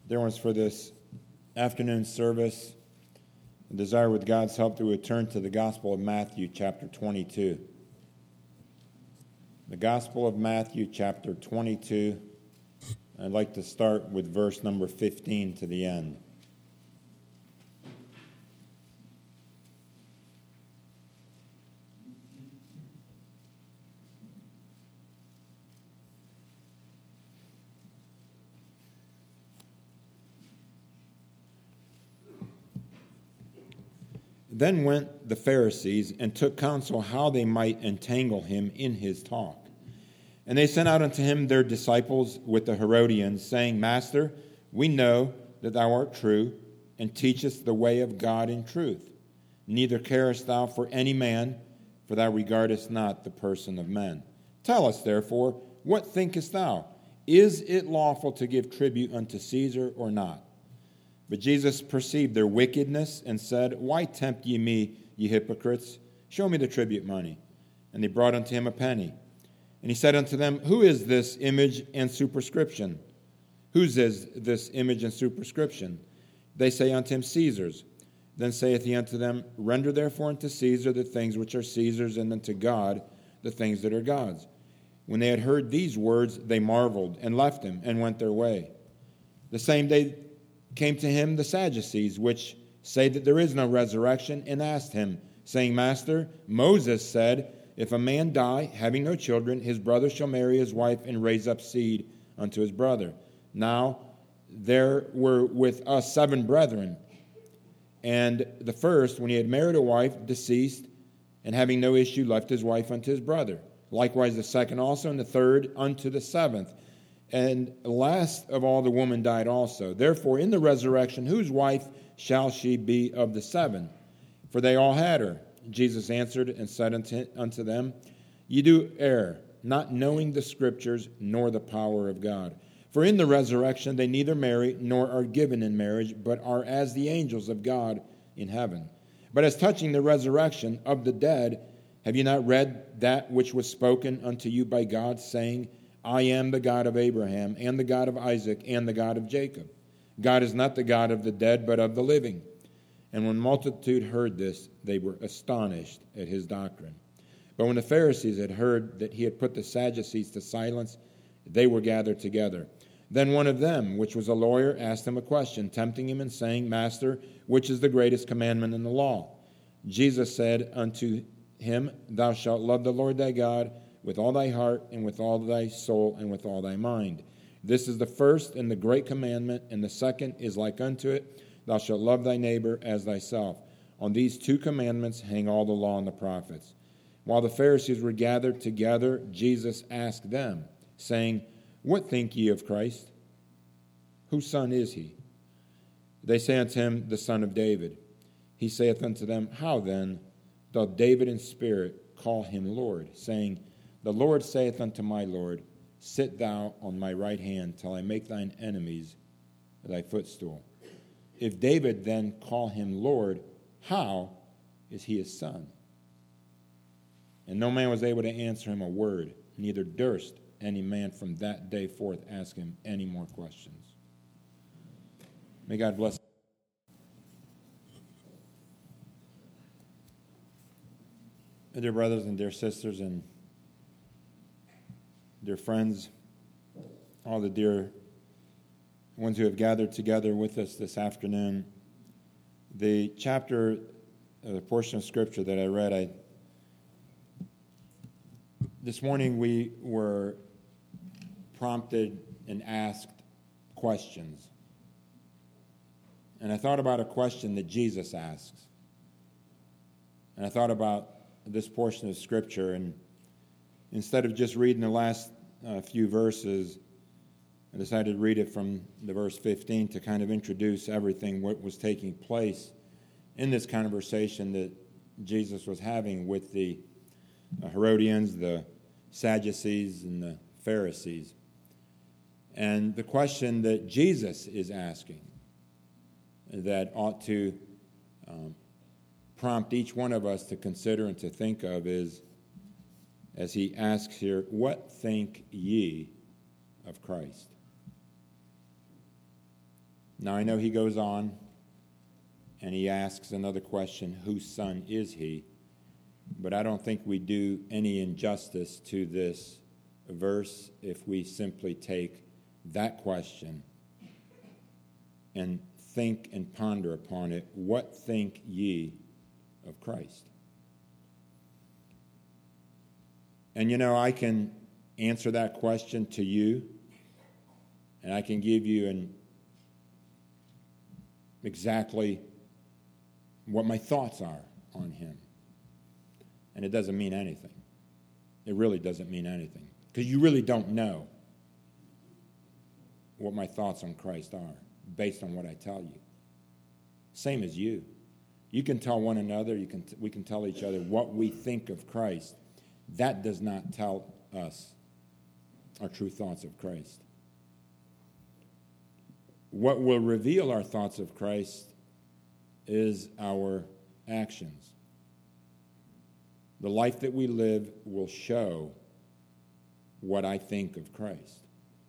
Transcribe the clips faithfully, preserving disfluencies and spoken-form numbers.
Dear ones, for this afternoon service, I desire with God's help to return to the Gospel of Matthew, chapter twenty-two. The Gospel of Matthew, chapter twenty-two. I'd like to start with verse number fifteen to the end. Then went the Pharisees and took counsel how they might entangle him in his talk. And they sent out unto him their disciples with the Herodians, saying, Master, we know that thou art true, and teachest the way of God in truth. Neither carest thou for any man, for thou regardest not the person of men. Tell us, therefore, what thinkest thou? Is it lawful to give tribute unto Caesar or not? But Jesus perceived their wickedness and said, Why tempt ye me, ye hypocrites? Show me the tribute money. And they brought unto him a penny. And he said unto them, Who is this image and superscription? Whose is this image and superscription? They say unto him, Caesar's. Then saith he unto them, Render therefore unto Caesar the things which are Caesar's, and unto God the things that are God's. When they had heard these words, they marveled, and left him, and went their way. The same day came to him the Sadducees, which say that there is no resurrection, and asked him, saying, Master, Moses said, If a man die, having no children, his brother shall marry his wife and raise up seed unto his brother. Now there were with us seven brethren, and the first, when he had married a wife, deceased, and having no issue, left his wife unto his brother. Likewise the second also, and the third unto the seventh. And last of all, the woman died also. Therefore, in the resurrection, whose wife shall she be of the seven? For they all had her. Jesus answered and said unto, unto them, Ye do err, not knowing the Scriptures, nor the power of God. For in the resurrection they neither marry, nor are given in marriage, but are as the angels of God in heaven. But as touching the resurrection of the dead, have ye not read that which was spoken unto you by God, saying, I am the God of Abraham, and the God of Isaac, and the God of Jacob. God is not the God of the dead, but of the living. And when multitude heard this, they were astonished at his doctrine. But when the Pharisees had heard that he had put the Sadducees to silence, they were gathered together. Then one of them, which was a lawyer, asked him a question, tempting him and saying, Master, which is the greatest commandment in the law? Jesus said unto him, Thou shalt love the Lord thy God with all thy heart, and with all thy soul, and with all thy mind. This is the first and the great commandment, and the second is like unto it, Thou shalt love thy neighbor as thyself. On these two commandments hang all the law and the prophets. While the Pharisees were gathered together, Jesus asked them, saying, What think ye of Christ? Whose son is he? They say unto him, The son of David. He saith unto them, How then doth David in spirit call him Lord, saying, The Lord saith unto my Lord, Sit thou on my right hand till I make thine enemies thy footstool. If David then call him Lord, how is he his son? And no man was able to answer him a word, neither durst any man from that day forth ask him any more questions. May God bless. Dear brothers and dear sisters and dear friends, all the dear ones who have gathered together with us this afternoon, the chapter, uh, the portion of Scripture that I read, I, this morning we were prompted and asked questions. And I thought about a question that Jesus asks. And I thought about this portion of Scripture, and instead of just reading the last uh, few verses, I decided to read it from the verse fifteen to kind of introduce everything what was taking place in this conversation that Jesus was having with the uh, Herodians, the Sadducees, and the Pharisees. And the question that Jesus is asking that ought to um, prompt each one of us to consider and to think of is, as he asks here, what think ye of Christ? Now, I know he goes on and he asks another question, whose son is he? But I don't think we do any injustice to this verse if we simply take that question and think and ponder upon it. What think ye of Christ? And you know, I can answer that question to you, and I can give you an exactly what my thoughts are on him. And it doesn't mean anything. It really doesn't mean anything. Because you really don't know what my thoughts on Christ are based on what I tell you. Same as you. You can tell one another, you can, we can tell each other what we think of Christ. That does not tell us our true thoughts of Christ. What will reveal our thoughts of Christ is our actions. The life that we live will show what I think of Christ.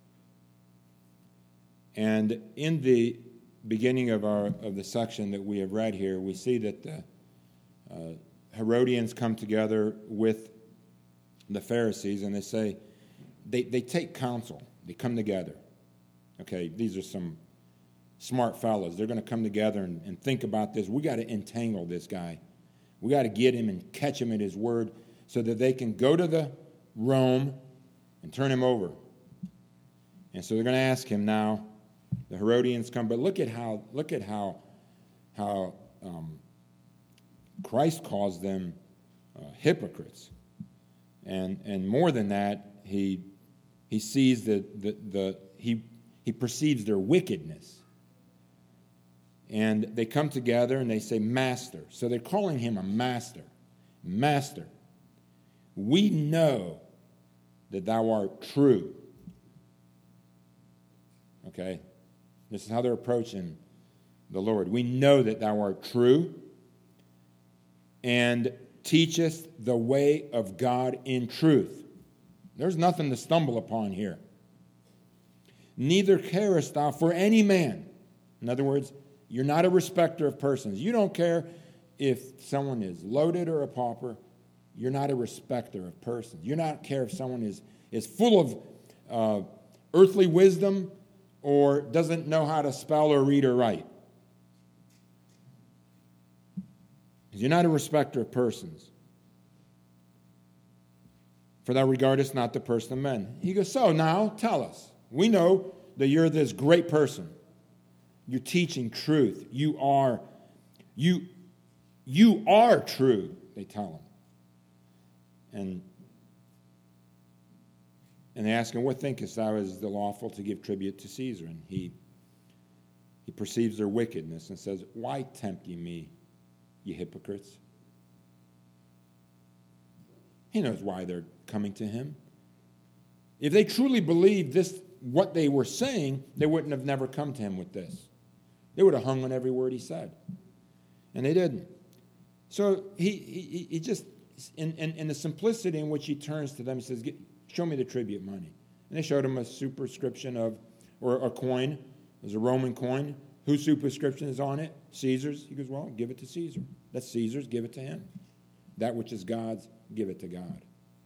And in the beginning of our of the section that we have read here, we see that the uh, Herodians come together with the Pharisees, and they say, they, they take counsel. They come together. Okay, these are some smart fellows. They're going to come together and, and think about this. We got to entangle this guy. We got to get him and catch him at his word so that they can go to the Rome and turn him over. And so they're going to ask him now. The Herodians come, but look at how look at how how um, Christ calls them uh, hypocrites, and and more than that, he he sees the the, the he he perceives their wickedness. And they come together and they say, Master. So they're calling him a master. Master, we know that thou art true. Okay? This is how they're approaching the Lord. We know that thou art true and teachest the way of God in truth. There's nothing to stumble upon here. Neither carest thou for any man. In other words, you're not a respecter of persons. You don't care if someone is loaded or a pauper. You're not a respecter of persons. You don't care if someone is, is full of uh, earthly wisdom or doesn't know how to spell or read or write. You're not a respecter of persons. For thou regardest not the person of men. He goes, so now tell us. We know that you're this great person. You're teaching truth. You are, you, you are true, they tell him. And, and they ask him, what thinkest thou is the lawful to give tribute to Caesar? And he, he perceives their wickedness and says, why tempt ye me, ye hypocrites? He knows why they're coming to him. If they truly believed this, what they were saying, they wouldn't have never come to him with this. They would have hung on every word he said. And they didn't. So he he, he just, in, in, in the simplicity in which he turns to them, he says, show me the tribute money. And they showed him a superscription of, or a coin. There's a Roman coin. Whose superscription is on it? Caesar's. He goes, well, give it to Caesar. That's Caesar's, give it to him. That which is God's, give it to God.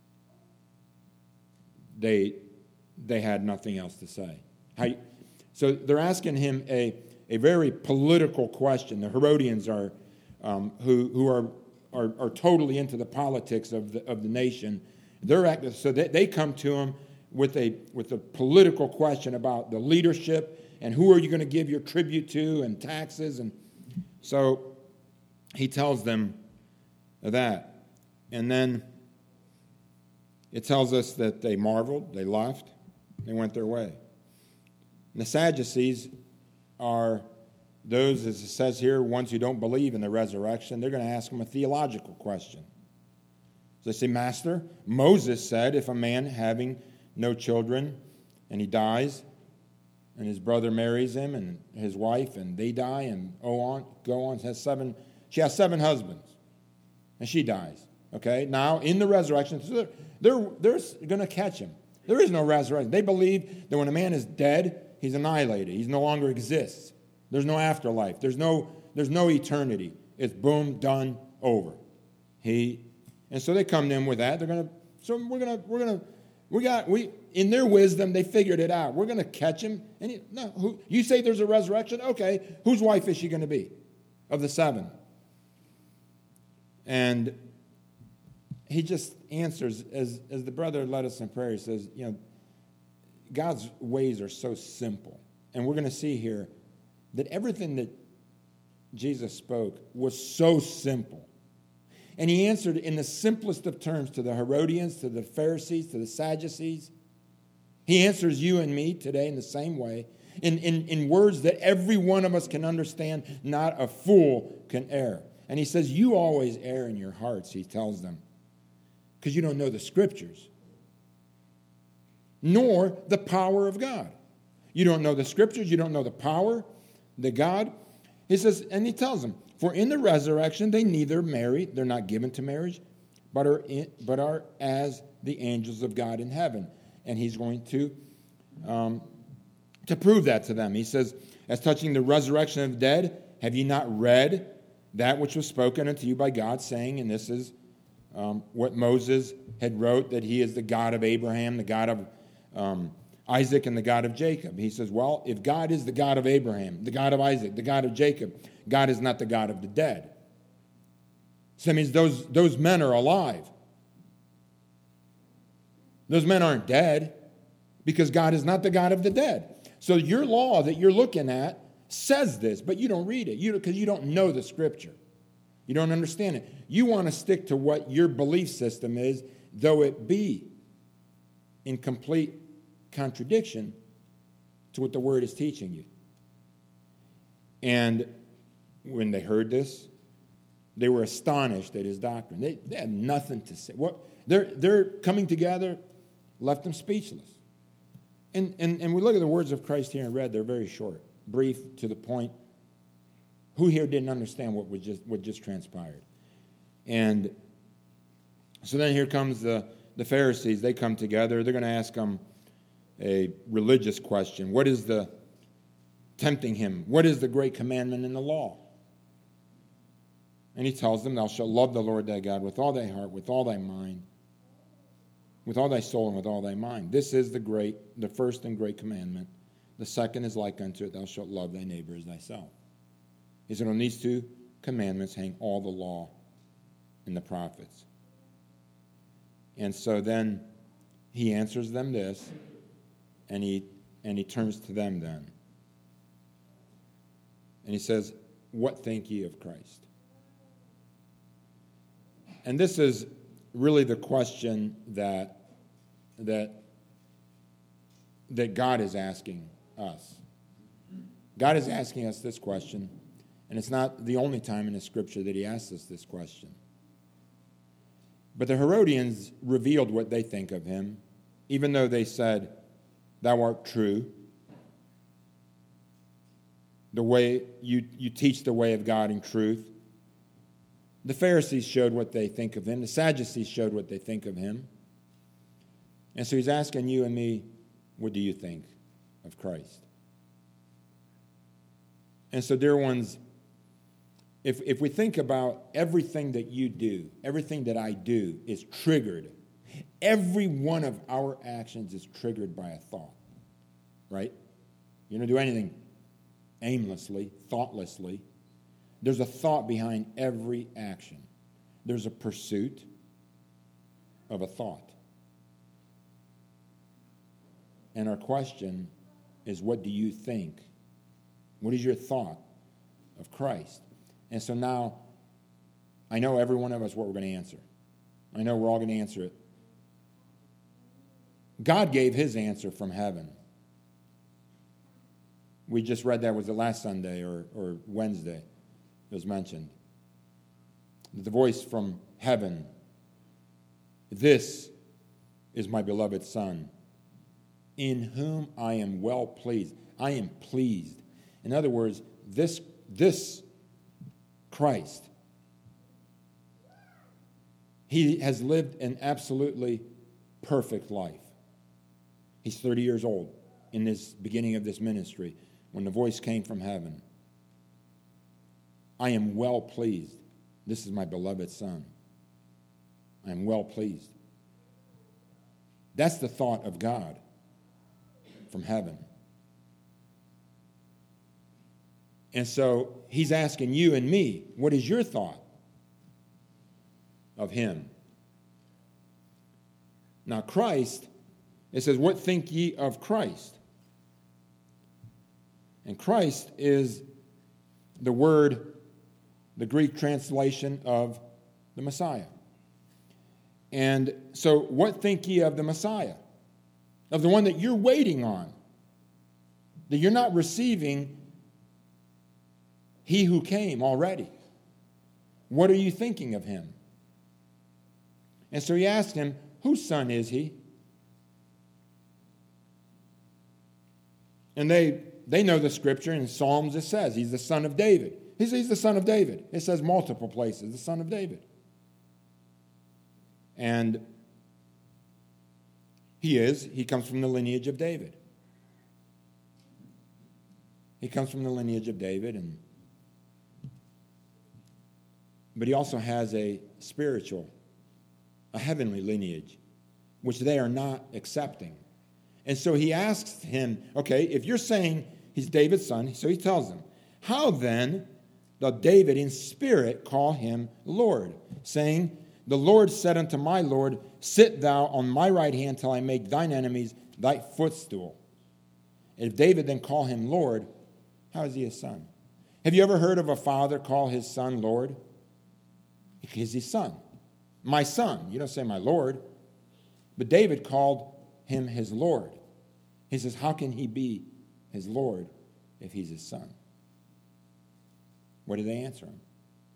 They, they had nothing else to say. How, so they're asking him a A very political question. The Herodians are, um, who who are, are are totally into the politics of the of the nation. They're active, so they, they come to him with a with a political question about the leadership and who are you going to give your tribute to and taxes, and so he tells them that, and then it tells us that they marveled, they left, they went their way. And the Sadducees are those, as it says here, ones who don't believe in the resurrection. They're going to ask him a theological question. So they say, Master, Moses said, if a man having no children and he dies, and his brother marries him and his wife, and they die, and oh on, go on, has seven, she has seven husbands, and she dies. Okay, now in the resurrection, so they're, they're, they're going to catch him. There is no resurrection. They believe that when a man is dead, he's annihilated. He no longer exists. There's no afterlife. There's no, there's no eternity. It's boom, done, over. He, and so they come to him with that. They're gonna, so we're gonna, we're gonna, we got, we, in their wisdom, they figured it out. We're gonna catch him. And he, no, who, you say there's a resurrection? Okay, whose wife is she gonna be? Of the seven. And he just answers, as, as the brother led us in prayer, he says, you know, God's ways are so simple. And we're going to see here that everything that Jesus spoke was so simple. And he answered in the simplest of terms to the Herodians, to the Pharisees, to the Sadducees. He answers you and me today in the same way, in, in, in words that every one of us can understand. Not a fool can err. And he says, you always err in your hearts, he tells them, because you don't know the Scriptures, nor the power of God. You don't know the Scriptures, you don't know the power, the God. He says, and he tells them, for in the resurrection they neither marry, they're not given to marriage, but are, in, but are as the angels of God in heaven. And he's going to, um, to prove that to them. He says, as touching the resurrection of the dead, have ye not read that which was spoken unto you by God, saying, and this is um, what Moses had wrote, that he is the God of Abraham, the God of um, Isaac, and the God of Jacob. He says, well, if God is the God of Abraham, the God of Isaac, the God of Jacob, God is not the God of the dead. So that means those, those men are alive. Those men aren't dead because God is not the God of the dead. So your law that you're looking at says this, but you don't read it you because you don't know the Scripture. You don't understand it. You want to stick to what your belief system is, though it be in complete contradiction to what the Word is teaching you. And when they heard this, they were astonished at his doctrine. They, they had nothing to say. What they're they're coming together left them speechless. And, and and we look at the words of Christ here and read, they're very short, brief, to the point. Who here didn't understand what was just what just transpired? And so then here comes the, the Pharisees. They come together. They're going to ask him a religious question. What is the tempting him? What is the great commandment in the law? And he tells them, thou shalt love the Lord thy God with all thy heart, with all thy mind, with all thy soul, and with all thy mind. This is the great, the first and great commandment. The second is like unto it, thou shalt love thy neighbor as thyself. He said, on these two commandments hang all the law and the prophets. And so then he answers them this, and he and he turns to them then. And he says, what think ye of Christ? And this is really the question that that that God is asking us. God is asking us this question, and it's not the only time in the Scripture that he asks us this question. But the Herodians revealed what they think of him, even though they said, thou art true. The way you, you teach the way of God in truth. The Pharisees showed what they think of him. The Sadducees showed what they think of him. And so he's asking you and me, what do you think of Christ? And so, dear ones, if, if we think about everything that you do, everything that I do is triggered. Every one of our actions is triggered by a thought, right? You don't do anything aimlessly, thoughtlessly. There's a thought behind every action. There's a pursuit of a thought. And our question is, what do you think? What is your thought of Christ? And so now, I know every one of us what we're going to answer. I know we're all going to answer it. God gave his answer from heaven. We just read that, was it last Sunday or, or Wednesday? It was mentioned. The voice from heaven. This is my beloved Son, in whom I am well pleased. I am pleased. In other words, this, this Christ, he has lived an absolutely perfect life. He's thirty years old in this beginning of this ministry when the voice came from heaven. I am well pleased. This is my beloved Son. I am well pleased. That's the thought of God from heaven. And so he's asking you and me, what is your thought of him? Now Christ, it says, what think ye of Christ? And Christ is the word, the Greek translation of the Messiah. And so what think ye of the Messiah? Of the one that you're waiting on, that you're not receiving he who came already. What are you thinking of him? And so he asked him, whose son is he? And they they know the scripture. In Psalms it says he's the son of David. He says he's the son of David. It says multiple places, the son of David. And he is, he comes from the lineage of David. He comes from the lineage of David, and but he also has a spiritual, a heavenly lineage, which they are not accepting. And so he asks him, okay, if you're saying he's David's son, so he tells them, how then does David in spirit call him Lord, saying, the Lord said unto my Lord, sit thou on my right hand till I make thine enemies thy footstool. And if David then call him Lord, how is he his son? Have you ever heard of a father call his son Lord? He's his son. My son. You don't say my Lord. But David called him his Lord. He says, how can he be his Lord if he's his son? What did they answer him?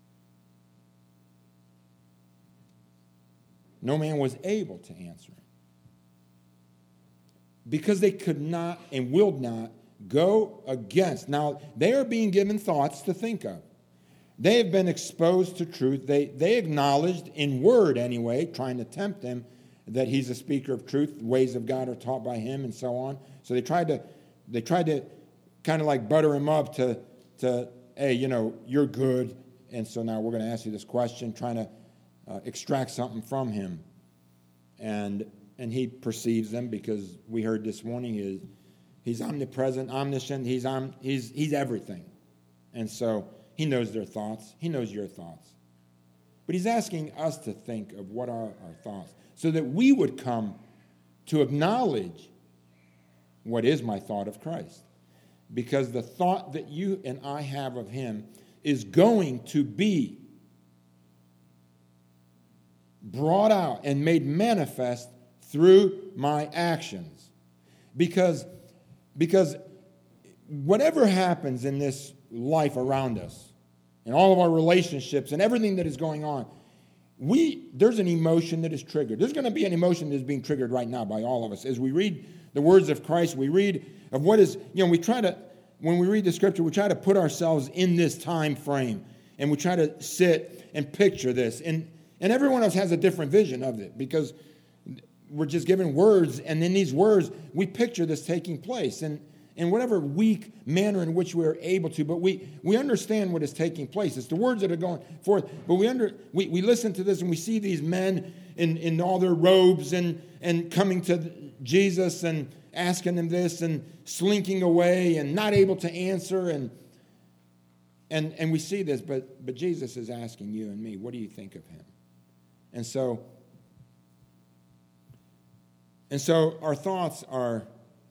No man was able to answer him. Because they could not and will not go against. Now, they are being given thoughts to think of. They have been exposed to truth. They, they acknowledged, in word anyway, trying to tempt him, that he's a speaker of truth. The ways of God are taught by him and so on. So they tried to they tried to kind of like butter him up to, to hey, you know, you're good. And so now we're going to ask you this question, trying to uh, extract something from him. And and he perceives them, because we heard this morning is he's omnipresent, omniscient, he's om, he's he's everything. And so he knows their thoughts. He knows your thoughts. But he's asking us to think of what are our thoughts, so that we would come to acknowledge what is my thought of Christ. Because the thought that you and I have of him is going to be brought out and made manifest through my actions. Because, because whatever happens in this life around us, and all of our relationships and everything that is going on, we there's an emotion that is triggered. There's going to be an emotion that is being triggered right now by all of us. As we read the words of Christ, we read of what is, you know, we try to, when we read the scripture, we try to put ourselves in this time frame, and we try to sit and picture this. And, and everyone else has a different vision of it, because we're just given words, and in these words, we picture this taking place. And in whatever weak manner in which we're able to, but we, we understand what is taking place. It's the words that are going forth, but we under we, we listen to this, and we see these men in, in all their robes and, and coming to Jesus and asking him this and slinking away and not able to answer, and and and we see this, but but Jesus is asking you and me, what do you think of him? And so and so our thoughts are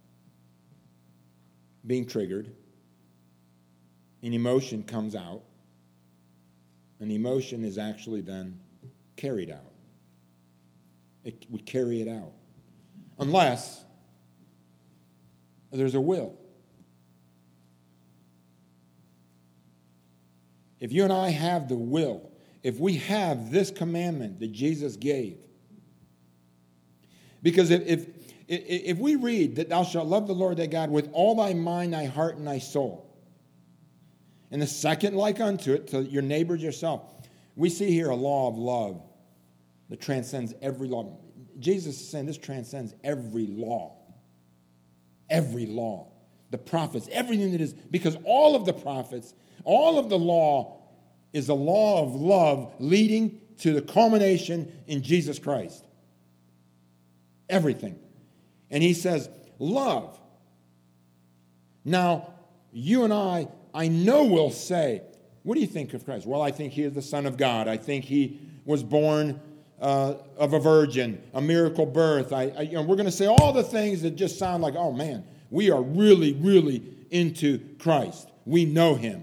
being triggered. An emotion comes out. An emotion is actually then carried out. It would carry it out. Unless there's a will. If you and I have the will, if we have this commandment that Jesus gave, because if, if If we read that thou shalt love the Lord thy God with all thy mind, thy heart, and thy soul, and the second like unto it, to your neighbors yourself, we see here a law of love that transcends every law. Jesus is saying this transcends every law. Every law. The prophets, everything that is, because all of the prophets, all of the law is the law of love leading to the culmination in Jesus Christ. Everything. And he says, love. Now, you and I, I know will say, what do you think of Christ? Well, I think he is the Son of God. I think he was born uh, of a virgin, a miracle birth. I, I, you know, we're going to say all the things that just sound like, oh man, we are really, really into Christ. We know him.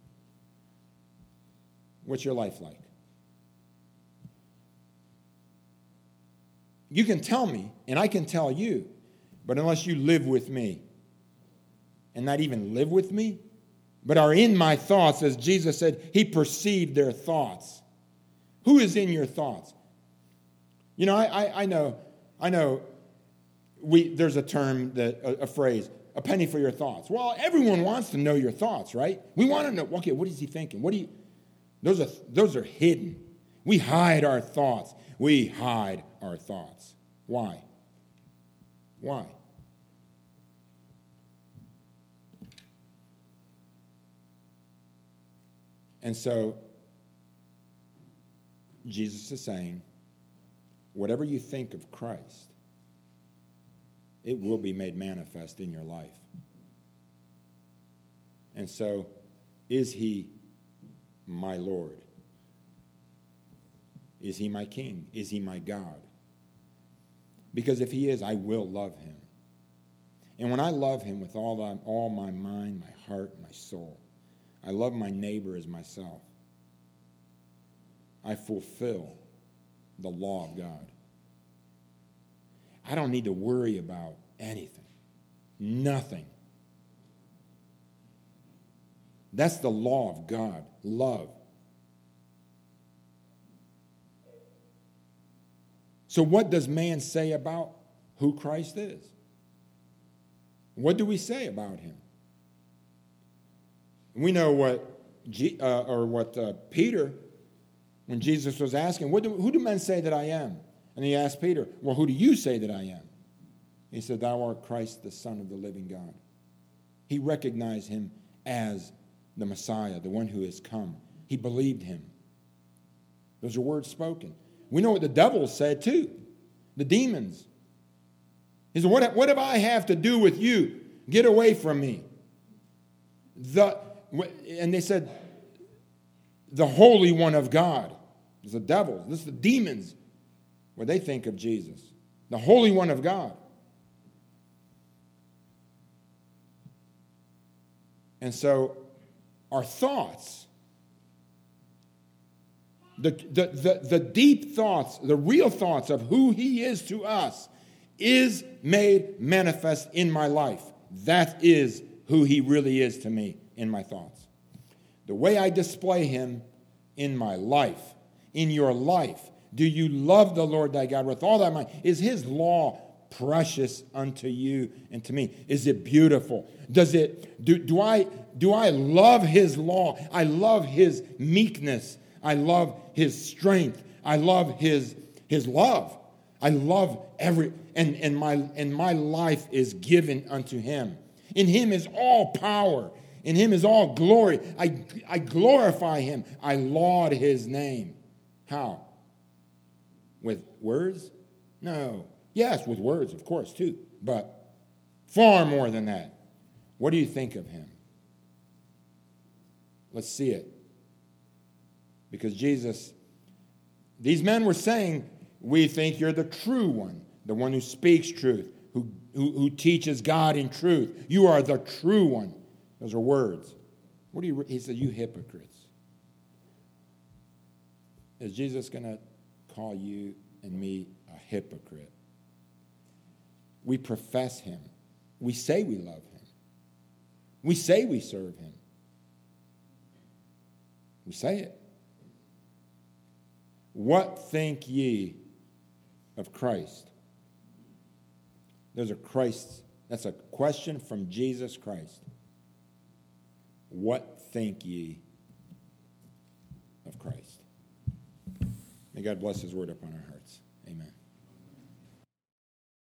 What's your life like? You can tell me, and I can tell you, but unless you live with me, and not even live with me, but are in my thoughts, as Jesus said, he perceived their thoughts. Who is in your thoughts? You know, I, I, I know, I know. We there's a term that a, a phrase, a penny for your thoughts. Well, everyone wants to know your thoughts, right? We want to know. Okay, what is he thinking? What do you? Those are those are hidden. We hide our thoughts. We hide our thoughts. Why? Why? And so, Jesus is saying, whatever you think of Christ, it will be made manifest in your life. And so, is he my Lord? Is he my King? Is he my God? Because if he is, I will love him. And when I love him with all, the, all my mind, my heart, my soul, I love my neighbor as myself, I fulfill the law of God. I don't need to worry about anything. Nothing. That's the law of God, love. So what does man say about who Christ is? What do we say about him? We know what G, uh, or what uh, Peter, when Jesus was asking, what do, who do men say that I am? And he asked Peter, well, who do you say that I am? He said, thou art Christ, the Son of the living God. He recognized him as the Messiah, the one who has come. He believed him. Those are words spoken. We know what the devil said too, the demons. He said, what, what do I have to do with you? Get away from me. The, and they said, the Holy One of God. It's the devils. This is the demons, what they think of Jesus. The Holy One of God. And so our thoughts, the, the, the, the deep thoughts, the real thoughts of who he is to us is made manifest in my life. That is who he really is to me in my thoughts. The way I display him in my life, in your life. Do you love the Lord thy God with all thy mind? Is his law precious unto you and to me? Is it beautiful? Does it do, do I do I love his law? I love his meekness. I love his strength. I love his his love. I love every and, and my and my life is given unto him. In him is all power. In him is all glory. I, I glorify him. I laud his name. How? With words? No. Yes, with words, of course, too. But far more than that. What do you think of him? Let's see it. Because Jesus, these men were saying, we think you're the true one, the one who speaks truth, who, who, who teaches God in truth. You are the true one. Those are words. What do you? He said, you hypocrites. Is Jesus going to call you and me a hypocrite? We profess him. We say we love him. We say we serve him. We say it. What think ye of Christ? Those are Christ's. That's a question from Jesus Christ. What think ye of Christ? May God bless his word upon our hearts.